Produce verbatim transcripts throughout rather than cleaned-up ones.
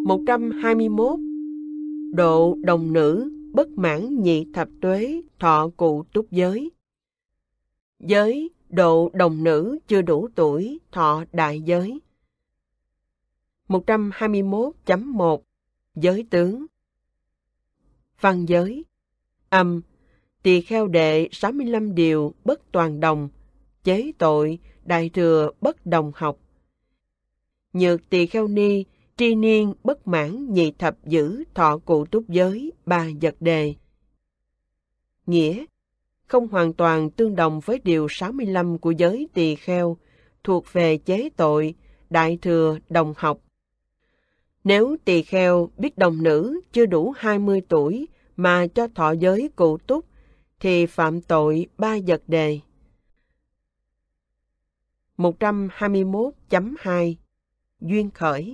một trăm hai mươi mốt. Độ đồng nữ, bất mãn nhị thập tuế, thọ cụ túc giới. Giới, độ đồng nữ chưa đủ tuổi, thọ đại giới. một trăm hai mươi mốt chấm một. Giới tướng. Văn giới. Âm. Tỳ kheo đệ sáu mươi lăm điều bất toàn đồng. Chế tội, đại thừa bất đồng học. Nhược tỳ kheo ni, tri niên bất mãn nhị thập giữ thọ cụ túc giới, ba vật đề. Nghĩa. Không hoàn toàn tương đồng với điều sáu mươi lăm của giới tỳ kheo, thuộc về chế tội, đại thừa đồng học. Nếu tỳ kheo biết đồng nữ chưa đủ hai mươi tuổi mà cho thọ giới cụ túc, thì phạm tội ba vật đề. một trăm hai mươi mốt chấm hai. Duyên khởi.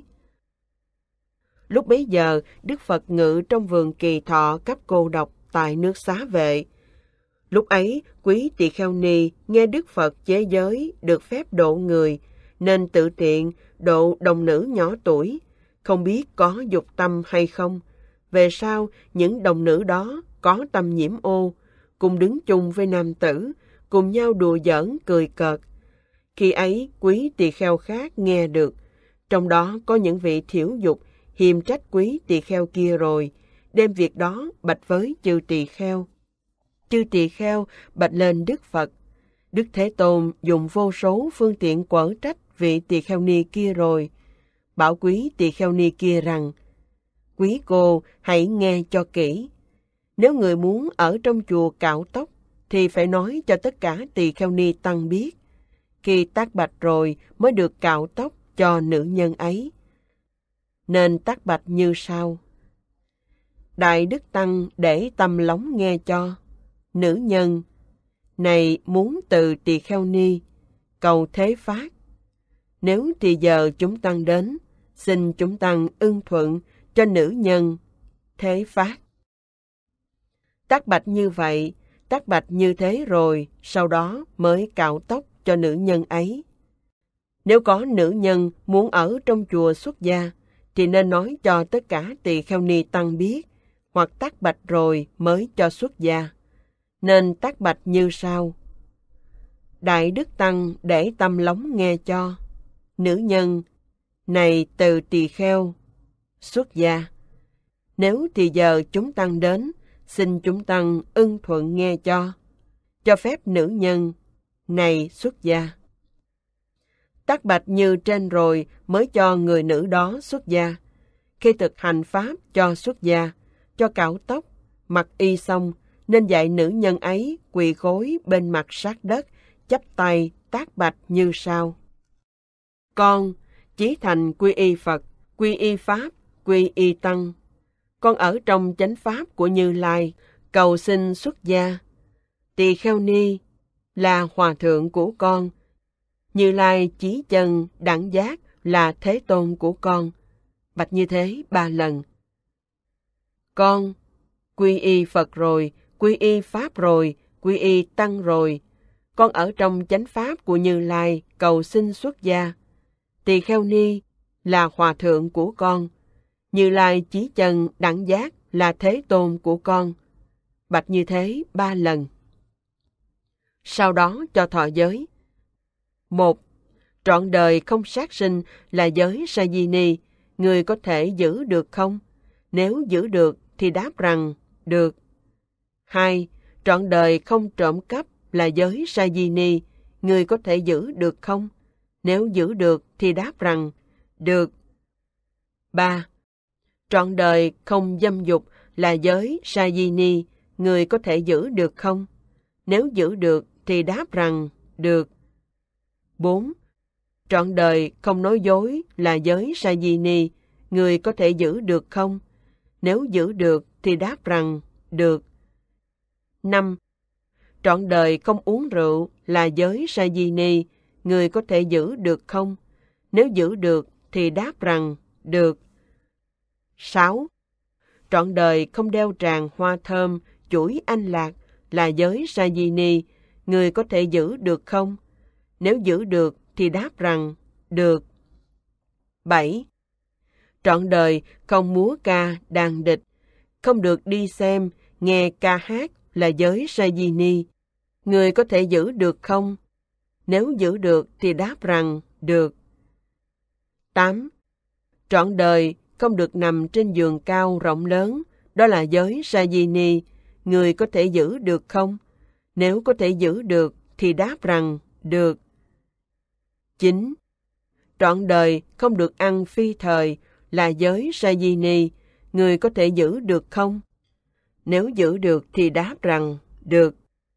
Lúc bấy giờ, Đức Phật ngự trong vườn Kỳ Thọ cấp cô độc tại nước Xá Vệ. Lúc ấy, quý tỳ kheo ni nghe Đức Phật chế giới được phép độ người, nên tự tiện độ đồng nữ nhỏ tuổi, không biết có dục tâm hay không. Về sau, những đồng nữ đó có tâm nhiễm ô, cùng đứng chung với nam tử, cùng nhau đùa giỡn cười cợt. Khi ấy, quý tỳ kheo khác nghe được, trong đó có những vị thiểu dục, hiềm trách quý tỳ kheo kia rồi, đem việc đó bạch với chư tỳ kheo. Chư tỳ kheo bạch lên Đức Phật. Đức Thế Tôn dùng vô số phương tiện quở trách vị tỳ kheo ni kia rồi, bảo quý tỳ kheo ni kia rằng: quý cô hãy nghe cho kỹ. Nếu người muốn ở trong chùa cạo tóc, thì phải nói cho tất cả tỳ kheo ni tăng biết. Khi tác bạch rồi mới được cạo tóc cho nữ nhân ấy. Nên tác bạch như sau: Đại Đức Tăng để tâm lóng nghe cho. Nữ nhân, này muốn từ tỳ kheo ni, cầu thế phát. Nếu thì giờ chúng tăng đến, xin chúng tăng ưng thuận cho nữ nhân thế phát. Tác bạch như vậy, tác bạch như thế rồi, sau đó mới cạo tóc cho nữ nhân ấy. Nếu có nữ nhân muốn ở trong chùa xuất gia, thì nên nói cho tất cả tỳ kheo ni tăng biết, hoặc tác bạch rồi mới cho xuất gia. Nên tác bạch như sau: Đại Đức Tăng để tâm lóng nghe cho. Nữ nhân, này từ tỳ kheo xuất gia. Nếu thì giờ chúng tăng đến, xin chúng tăng ưng thuận nghe cho. Cho phép nữ nhân, này xuất gia. Tác bạch như trên rồi mới cho người nữ đó xuất gia. Khi thực hành pháp cho xuất gia, cho cạo tóc, mặc y xong, nên dạy nữ nhân ấy quỳ gối bên mặt sát đất, chắp tay tác bạch như sau: Con chí thành quy y Phật, quy y Pháp, quy y Tăng. Con ở trong chánh pháp của Như Lai, cầu xin xuất gia. Tỳ kheo ni là hòa thượng của con. Như Lai chí chân đẳng giác là Thế Tôn của con. Bạch như thế ba lần. Con quy y Phật rồi, quy y Pháp rồi, quy y Tăng rồi. Con ở trong chánh pháp của Như Lai, cầu xin xuất gia. Tỳ kheo ni là hòa thượng của con. Như Lai chí chân đẳng giác là Thế Tôn của con. Bạch như thế ba lần. Sau đó cho thọ giới. Một, trọn đời không sát sinh là giới sa di ni, người có thể giữ được không? Nếu giữ được thì đáp rằng được. Hai, trọn đời không trộm cắp là giới sa di ni, người có thể giữ được không? Nếu giữ được thì đáp rằng được. Ba, trọn đời không dâm dục là giới sa di ni, người có thể giữ được không? Nếu giữ được thì đáp rằng được. Bốn, trọn đời không nói dối là giới sa di ni, người có thể giữ được không? Nếu giữ được thì đáp rằng được. Năm, trọn đời không uống rượu là giới sa di ni, người có thể giữ được không? Nếu giữ được thì đáp rằng được. Sáu, trọn đời không đeo tràng hoa thơm, chuỗi anh lạc là giới sa di ni, người có thể giữ được không? Nếu giữ được thì đáp rằng được. Bảy, trọn đời không múa ca đàn địch, không được đi xem, nghe ca hát là giới Sajini. Người có thể giữ được không? Nếu giữ được thì đáp rằng được. tám. Trọn đời không được nằm trên giường cao rộng lớn, đó là giới Sajini. Người có thể giữ được không? Nếu có thể giữ được thì đáp rằng được. chín. Trọn đời không được ăn phi thời là giới Sajini. Người có thể giữ được không? Nếu giữ được thì đáp rằng được.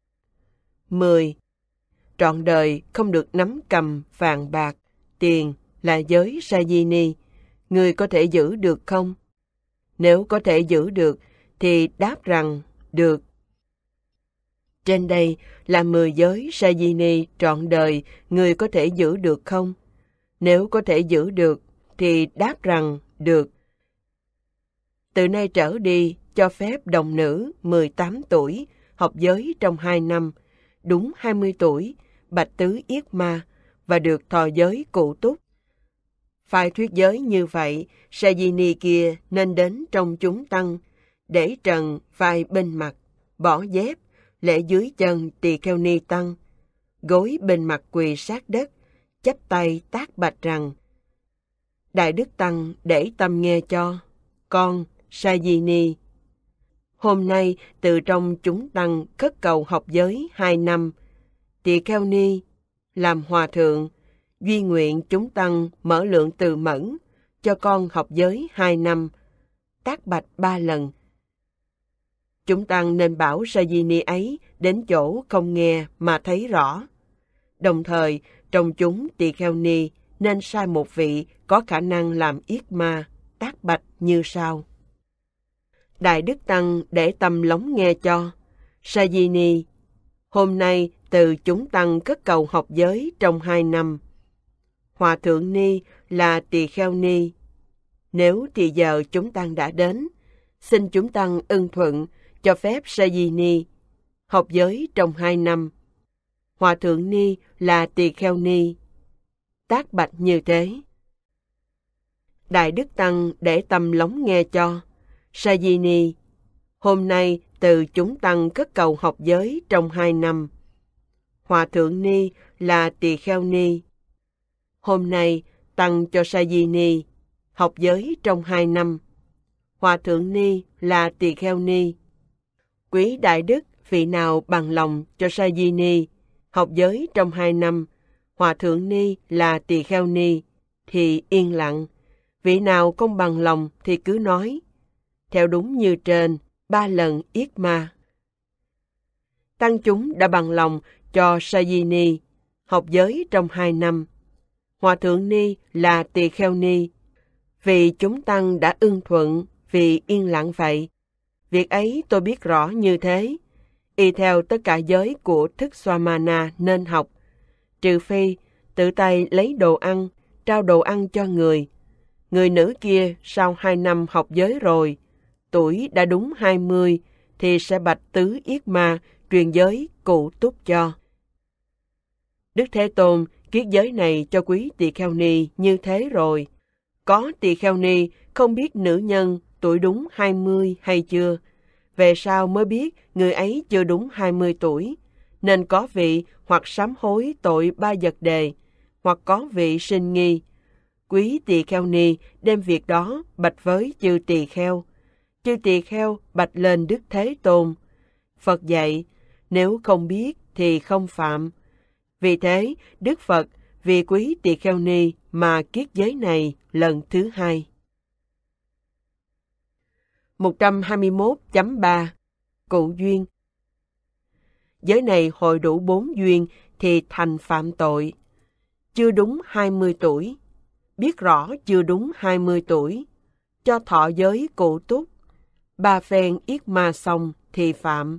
mười. Trọn đời không được nắm cầm vàng bạc, tiền là giới Sajini. Người có thể giữ được không? Nếu có thể giữ được thì đáp rằng được. Trên đây là mười giới Sajini trọn đời người có thể giữ được không? Nếu có thể giữ được thì đáp rằng được. Từ nay trở đi, cho phép đồng nữ mười tám tuổi học giới trong hai năm, đúng hai mươi tuổi, bạch tứ yết ma và được thọ giới cụ túc. Phải thuyết giới như vậy, Sajini kia nên đến trong chúng tăng, để trần vai bên mặt, bỏ dép, lễ dưới chân tỳ kheo ni tăng, gối bên mặt quỳ sát đất, chắp tay tác bạch rằng: Đại Đức Tăng để tâm nghe cho, con Sajini. Hôm nay từ trong chúng tăng khất cầu học giới hai năm, tỳ kheo ni làm hòa thượng, duy nguyện chúng tăng mở lượng từ mẫn, cho con học giới hai năm, tác bạch ba lần. Chúng tăng nên bảo Sajini ấy đến chỗ không nghe mà thấy rõ. Đồng thời, trong chúng tỳ kheo ni nên sai một vị có khả năng làm yết ma, tác bạch như sau. Đại Đức Tăng để tâm lắng nghe cho, Sajini. Hôm nay từ chúng tăng cất cầu học giới trong hai năm. Hòa thượng ni là tỳ kheo ni. Nếu thì giờ chúng tăng đã đến, xin chúng tăng ưng thuận cho phép Sajini học giới trong hai năm. Hòa thượng ni là tỳ kheo ni. Tác bạch như thế. Đại Đức Tăng để tâm lắng nghe cho, Sajini. Hôm nay từ chúng tăng cất cầu học giới trong hai năm. Hòa thượng ni là tỳ kheo ni. Hôm nay tăng cho Sajini học giới trong hai năm. Hòa thượng ni là tỳ kheo ni. Quý đại đức, vị nào bằng lòng cho Sajini học giới trong hai năm, hòa thượng ni là tỳ kheo ni, thì yên lặng. Vị nào không bằng lòng thì cứ nói. Theo đúng như trên, ba lần yết ma. Tăng chúng đã bằng lòng cho Sajini học giới trong hai năm. Hòa thượng ni là tỳ kheo ni. Vì chúng tăng đã ưng thuận, vì yên lặng vậy. Việc ấy tôi biết rõ như thế. Y theo tất cả giới của thức Swamana nên học, trừ phi tự tay lấy đồ ăn, trao đồ ăn cho người. Người nữ kia sau hai năm học giới rồi, tuổi đã đúng hai mươi, thì sẽ bạch tứ yết ma truyền giới cụ túc cho. Đức Thế Tôn kiết giới này cho quý tỳ kheo ni như thế rồi. Có tỳ kheo ni không biết nữ nhân tuổi đúng hai mươi hay chưa, về sau mới biết người ấy chưa đúng hai mươi tuổi, nên có vị hoặc sám hối tội ba vật đề, hoặc có vị sinh nghi. Quý tỳ kheo ni đem việc đó bạch với chư tỳ kheo. Chư tỳ kheo bạch lên Đức Thế Tôn. Phật dạy, nếu không biết thì không phạm. Vì thế, Đức Phật vì quý tỳ kheo ni mà kiết giới này lần thứ hai. một trăm hai mươi mốt chấm ba Cụ duyên. Giới này hội đủ bốn duyên thì thành phạm tội. Chưa đúng hai mươi tuổi, biết rõ chưa đúng hai mươi tuổi, cho thọ giới cụ túc, ba phen yết ma xong thì phạm.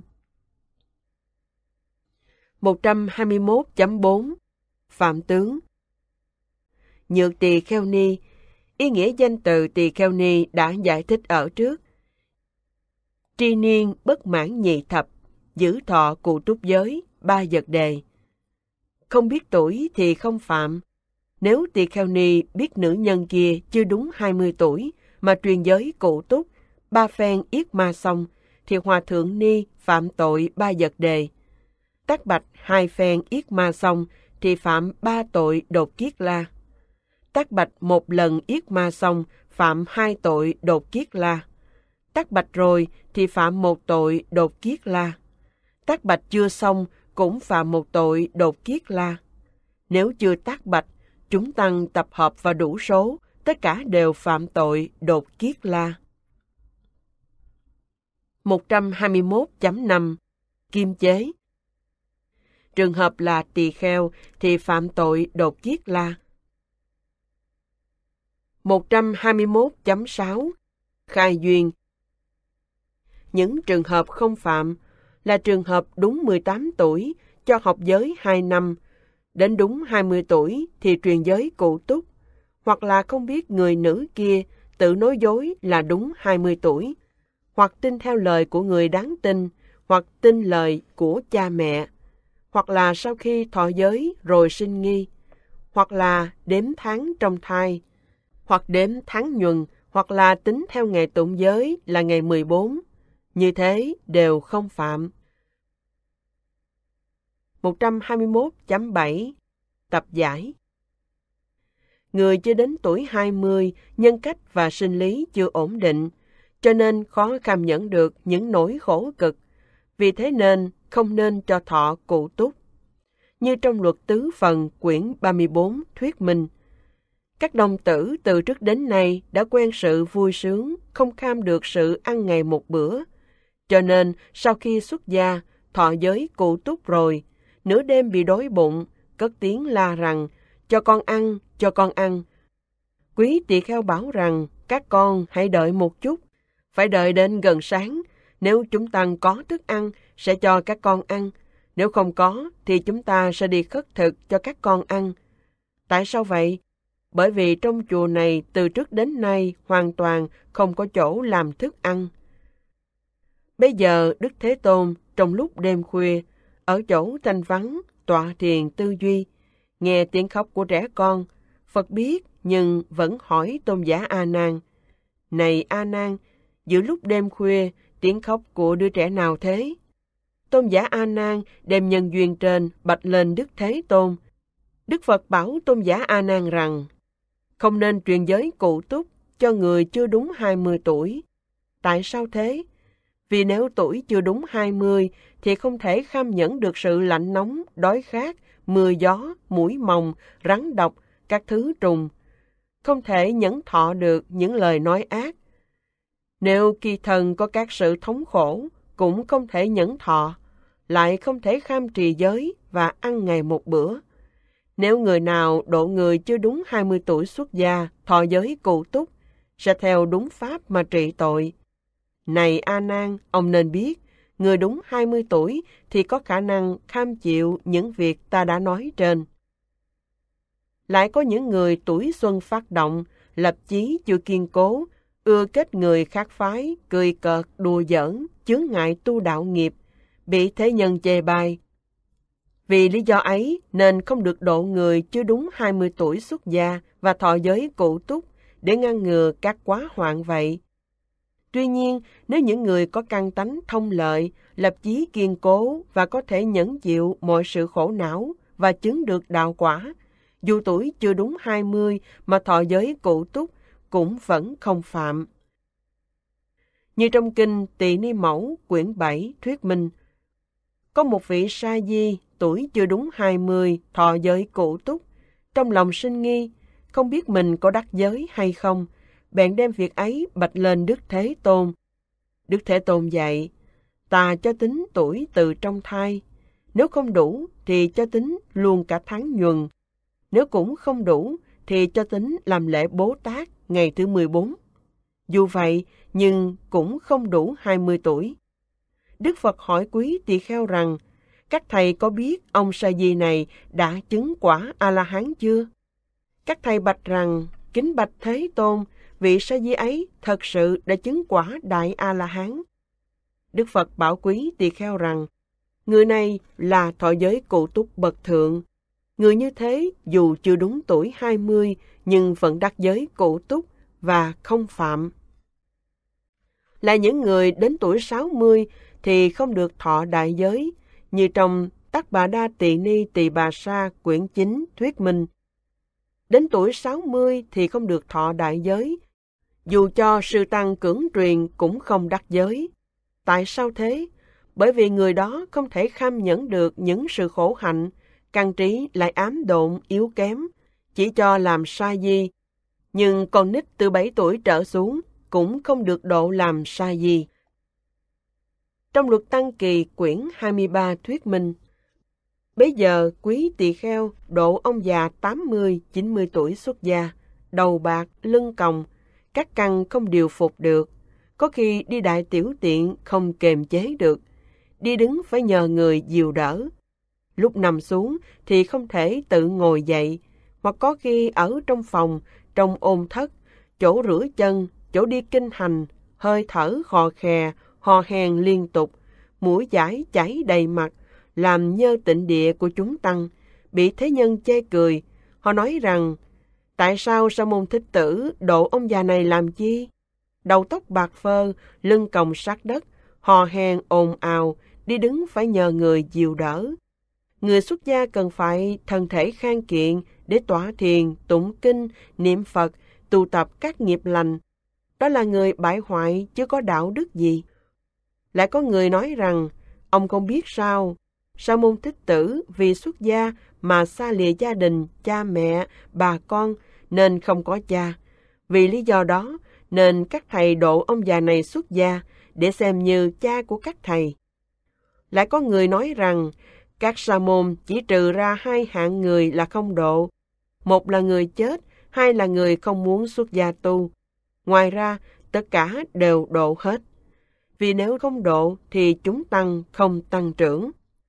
một trăm hai mươi mốt chấm bốn Phạm tướng. Nhược tỳ kheo ni, ý nghĩa danh từ tỳ kheo ni đã giải thích ở trước. Tri niên bất mãn nhị thập, giữ thọ cụ túc giới, ba vật đề. Không biết tuổi thì không phạm. Nếu tỳ kheo ni biết nữ nhân kia chưa đúng hai mươi tuổi mà truyền giới cụ túc, ba phen yết ma xong, thì Hòa Thượng Ni phạm tội ba vật đề. Tác bạch hai phen yết ma xong, thì phạm ba tội đột kiết la. Tác bạch một lần yết ma xong, phạm hai tội đột kiết la. Tác bạch rồi thì phạm một tội đột kiết la. Tác bạch chưa xong cũng phạm một tội đột kiết la. Nếu chưa tác bạch, chúng tăng tập hợp và đủ số, tất cả đều phạm tội đột kiết la. một trăm hai mươi mốt chấm năm Kim chế. Trường hợp là tỳ kheo thì phạm tội đột kiết la. một trăm hai mươi mốt chấm sáu Khai duyên. Những trường hợp không phạm là trường hợp đúng mười tám tuổi cho học giới hai năm, đến đúng hai mươi tuổi thì truyền giới cụ túc, hoặc là không biết người nữ kia tự nói dối là đúng hai mươi tuổi, hoặc tin theo lời của người đáng tin, hoặc tin lời của cha mẹ, hoặc là sau khi thọ giới rồi sinh nghi, hoặc là đếm tháng trong thai, hoặc đếm tháng nhuần, hoặc là tính theo ngày tụng giới là ngày mười bốn. Như thế đều không phạm. một trăm hai mươi mốt chấm bảy Tập giải. Người chưa đến tuổi hai mươi, nhân cách và sinh lý chưa ổn định, cho nên khó cảm nhận được những nỗi khổ cực. Vì thế nên không nên cho thọ cụ túc. Như trong luật tứ phần quyển ba mươi bốn thuyết minh, các đồng tử từ trước đến nay đã quen sự vui sướng, không kham được sự ăn ngày một bữa. Cho nên sau khi xuất gia, thọ giới cụ túc rồi, nửa đêm bị đói bụng, cất tiếng la rằng, cho con ăn, cho con ăn. Quý tỳ kheo bảo rằng, các con hãy đợi một chút, phải đợi đến gần sáng, nếu chúng tăng có thức ăn, sẽ cho các con ăn, nếu không có, thì chúng ta sẽ đi khất thực cho các con ăn. Tại sao vậy? Bởi vì trong chùa này từ trước đến nay hoàn toàn không có chỗ làm thức ăn. Bây giờ Đức Thế Tôn trong lúc đêm khuya, ở chỗ thanh vắng, tọa thiền tư duy, nghe tiếng khóc của trẻ con, Phật biết nhưng vẫn hỏi Tôn giả A Nan: Này A Nan, giữa lúc đêm khuya, tiếng khóc của đứa trẻ nào thế? Tôn giả A Nan đem nhân duyên trên bạch lên Đức Thế Tôn. Đức Phật bảo Tôn giả A Nan rằng: Không nên truyền giới cụ túc cho người chưa đúng hai mươi tuổi. Tại sao thế? Vì nếu tuổi chưa đúng hai mươi thì không thể kham nhẫn được sự lạnh nóng, đói khát, mưa gió, muỗi mồng, rắn độc, các thứ trùng. Không thể nhẫn thọ được những lời nói ác. Nếu kỳ thần có các sự thống khổ, cũng không thể nhẫn thọ, lại không thể kham trì giới và ăn ngày một bữa. Nếu người nào độ người chưa đúng hai mươi tuổi xuất gia, thọ giới cụ túc, sẽ theo đúng pháp mà trị tội. Này A Nan, ông nên biết, người đúng hai mươi tuổi thì có khả năng kham chịu những việc ta đã nói trên. Lại có những người tuổi xuân phát động, lập chí chưa kiên cố, ưa kết người khác phái, cười cợt, đùa giỡn, chướng ngại tu đạo nghiệp, bị thế nhân chê bai. Vì lý do ấy nên không được độ người chưa đúng hai mươi tuổi xuất gia và thọ giới cụ túc để ngăn ngừa các quá hoạn vậy. Tuy nhiên, nếu những người có căn tánh thông lợi, lập chí kiên cố và có thể nhẫn chịu mọi sự khổ não và chứng được đạo quả, dù tuổi chưa đúng hai mươi mà thọ giới cụ túc cũng vẫn không phạm. Như trong kinh Tỳ Ni Mẫu quyển bảy thuyết minh, có một vị sa di tuổi chưa đúng hai mươi thọ giới cụ túc, trong lòng sinh nghi, không biết mình có đắc giới hay không, bèn đem việc ấy bạch lên Đức Thế Tôn. Đức Thế Tôn dạy: Ta cho tính tuổi từ trong thai, nếu không đủ thì cho tính luôn cả tháng nhuần, nếu cũng không đủ thì cho tính làm lễ Bố Tát ngày thứ mười bốn. Dù vậy nhưng cũng không đủ hai mươi tuổi. Đức Phật hỏi quý tỳ kheo rằng: Các thầy có biết ông sa di này đã chứng quả A-la-hán chưa? Các thầy bạch rằng: Kính bạch Thế Tôn, vị sa di ấy thật sự đã chứng quả đại A-la-hán. Đức Phật bảo quý tỳ kheo rằng: Người này là thọ giới cụ túc bậc thượng. Người như thế dù chưa đúng tuổi hai mươi nhưng vẫn đắc giới cụ túc và không phạm. Là những người đến tuổi sáu mươi thì không được thọ đại giới, như trong Tắc Bà Đa Tỳ Ni Tỳ Bà Sa quyển chín thuyết minh. Đến tuổi sáu mươi thì không được thọ đại giới, dù cho sư tăng cưỡng truyền cũng không đắc giới. Tại sao thế? Bởi vì người đó không thể kham nhẫn được những sự khổ hạnh, căn trí lại ám độn yếu kém, chỉ cho làm sa di. Nhưng con nít từ bảy tuổi trở xuống cũng không được độ làm sa di. Trong Luật Tăng Kỳ quyển hai mươi ba thuyết minh, bấy giờ quý tỳ kheo độ ông già tám mươi chín mươi tuổi xuất gia, đầu bạc, lưng còng, các căn không điều phục được, có khi đi đại tiểu tiện không kềm chế được, đi đứng phải nhờ người dìu đỡ. Lúc nằm xuống thì không thể tự ngồi dậy, hoặc có khi ở trong phòng, trong ôn thất, chỗ rửa chân, chỗ đi kinh hành, hơi thở khò khè, hò hèn liên tục, mũi chải chảy đầy mặt, làm nhơ tịnh địa của chúng tăng, bị thế nhân chê cười. Họ nói rằng, tại sao Sa môn Thích Tử độ ông già này làm chi? Đầu tóc bạc phơ, lưng còng sát đất, hò hèn ồn ào, đi đứng phải nhờ người dìu đỡ. Người xuất gia cần phải thân thể khang kiện để tọa thiền, tụng kinh, niệm Phật, tu tập các nghiệp lành. Đó là người bại hoại chứ có đạo đức gì. Lại có người nói rằng, ông không biết sao, Sa môn Thích Tử vì xuất gia mà xa lìa gia đình, cha mẹ, bà con, nên không có cha. Vì lý do đó, nên các thầy độ ông già này xuất gia để xem như cha của các thầy. Lại có người nói rằng, các sa môn chỉ trừ ra hai hạng người là không độ. Một là người chết, hai là người không muốn xuất gia tu. Ngoài ra, tất cả đều độ hết. Vì nếu không độ thì chúng tăng không tăng trưởng.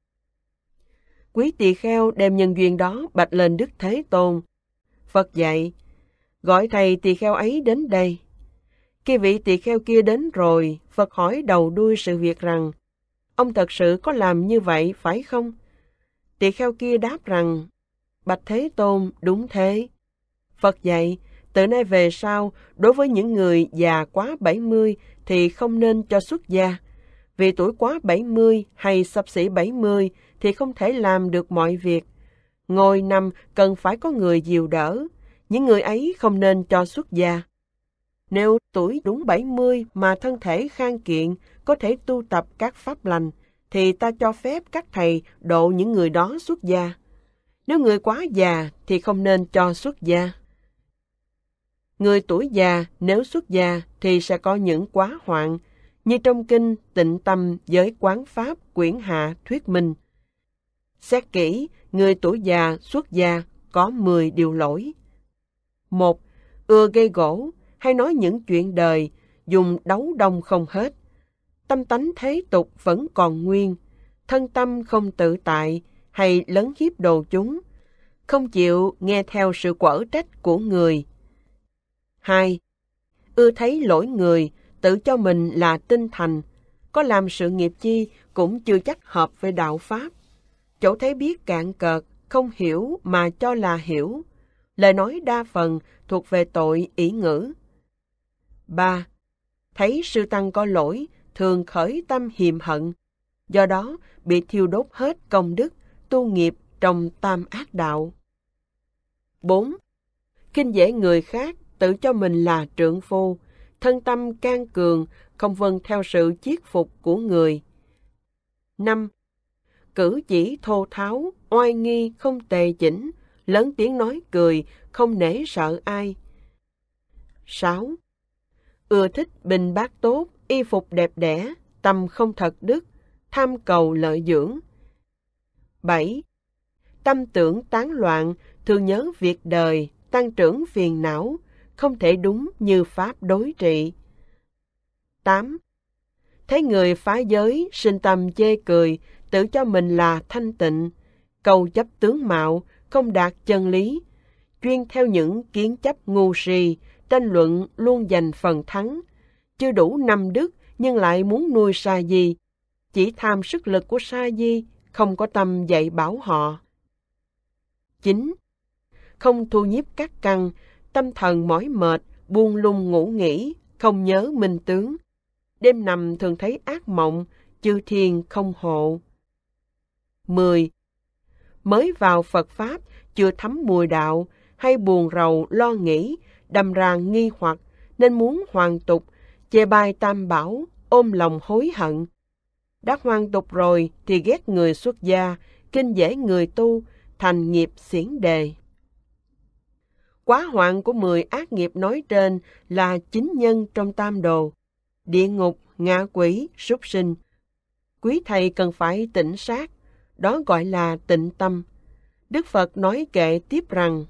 Quý tỳ kheo đem nhân duyên đó bạch lên Đức Thế Tôn. Phật dạy, gọi thầy tỳ kheo ấy đến đây. Khi vị tỳ kheo kia đến rồi, Phật hỏi đầu đuôi sự việc rằng, ông thật sự có làm như vậy phải không? Tỳ kheo kia đáp rằng, bạch Thế Tôn, đúng thế. Phật dạy, từ nay về sau, đối với những người già quá bảy mươi thì không nên cho xuất gia. Vì tuổi quá bảy mươi hay xấp xỉ bảy mươi thì không thể làm được mọi việc. Ngồi nằm cần phải có người dìu đỡ. Những người ấy không nên cho xuất gia. Nếu tuổi đúng bảy mươi mà thân thể khang kiện, có thể tu tập các pháp lành, thì ta cho phép các thầy độ những người đó xuất gia. Nếu người quá già thì không nên cho xuất gia. Người tuổi già nếu xuất gia thì sẽ có những quá hoạn, như trong kinh Tịnh Tâm Giới Quán Pháp quyển hạ thuyết minh. Xét kỹ, người tuổi già xuất gia có mười điều lỗi. Một, ưa gây gỗ, hay nói những chuyện đời, dùng đấu đông không hết. Tâm tánh thế tục vẫn còn nguyên, thân tâm không tự tại, hay lấn hiếp đồ chúng, không chịu nghe theo sự quở trách của người. Hai, ưa thấy lỗi người, tự cho mình là tinh thành, có làm sự nghiệp chi cũng chưa chắc hợp với đạo Pháp. Chỗ thấy biết cạn cợt, không hiểu mà cho là hiểu. Lời nói đa phần thuộc về tội ỷ ngữ. Ba, thấy sư tăng có lỗi, thường khởi tâm hiềm hận, do đó bị thiêu đốt hết công đức, tu nghiệp trong tam ác đạo. Bốn, khinh dễ người khác, tự cho mình là trượng phu, thân tâm can cường, không vâng theo sự chiết phục của người. Năm, cử chỉ thô tháo, oai nghi không tề chỉnh, lớn tiếng nói cười, không nể sợ ai. Sáu, ưa thích bình bát tốt, y phục đẹp đẽ, tâm không thật đức, tham cầu lợi dưỡng. Bảy, tâm tưởng tán loạn, thường nhớ việc đời, tăng trưởng phiền não, không thể đúng như Pháp đối trị. Tám, thấy người phá giới, sinh tâm chê cười, tự cho mình là thanh tịnh, cầu chấp tướng mạo, không đạt chân lý, chuyên theo những kiến chấp ngu si, tranh luận luôn giành phần thắng, chưa đủ năm đức nhưng lại muốn nuôi sa di, chỉ tham sức lực của sa di, không có tâm dạy bảo họ. Chín, không thu nhiếp các căn, tâm thần mỏi mệt, buông lung ngủ nghỉ, không nhớ minh tướng. Đêm nằm thường thấy ác mộng, chư thiên không hộ. mười. Mới vào Phật Pháp, chưa thấm mùi đạo, hay buồn rầu lo nghĩ, đâm ra nghi hoặc, nên muốn hoàn tục, chê bai tam bảo, ôm lòng hối hận. Đã hoàn tục rồi thì ghét người xuất gia, kinh dễ người tu, thành nghiệp xiển đề. Quá hoạn của mười ác nghiệp nói trên là chính nhân trong tam đồ, địa ngục, ngạ quỷ, súc sinh. Quý thầy cần phải tỉnh sát, đó gọi là tịnh tâm. Đức Phật nói kệ tiếp rằng: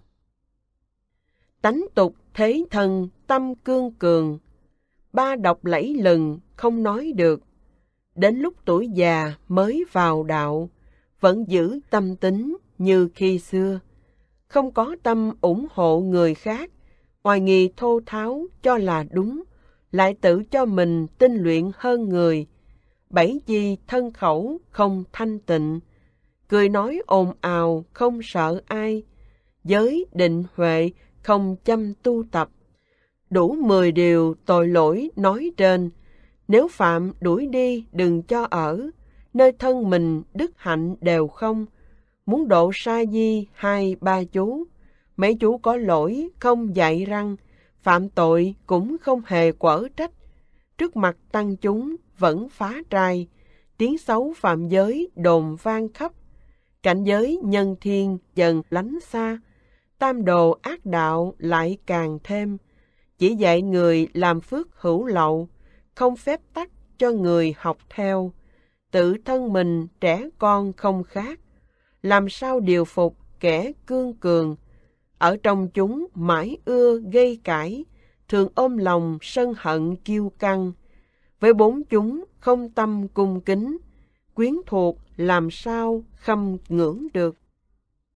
tánh tục thế thân tâm cương cường, ba độc lẫy lừng không nói được. Đến lúc tuổi già mới vào đạo, vẫn giữ tâm tính như khi xưa. Không có tâm ủng hộ người khác, hoài nghi thô tháo cho là đúng, lại tự cho mình tinh luyện hơn người. Bảy chi thân khẩu không thanh tịnh, cười nói ồn ào không sợ ai. Giới định huệ không chăm tu tập, đủ mười điều tội lỗi nói trên. Nếu phạm đuổi đi đừng cho ở, nơi thân mình đức hạnh đều không. Muốn độ sa di hai ba chú, mấy chú có lỗi không dạy răng, phạm tội cũng không hề quở trách. Trước mặt tăng chúng vẫn phá trai, tiếng xấu phạm giới đồn vang khắp. Cảnh giới nhân thiên dần lánh xa, tam đồ ác đạo lại càng thêm. Chỉ dạy người làm phước hữu lậu, không phép tắc cho người học theo. Tự thân mình trẻ con không khác, làm sao điều phục kẻ cương cường. Ở trong chúng mãi ưa gây cãi, thường ôm lòng sân hận kiêu căng. Với bốn chúng không tâm cung kính, quyến thuộc làm sao khâm ngưỡng được.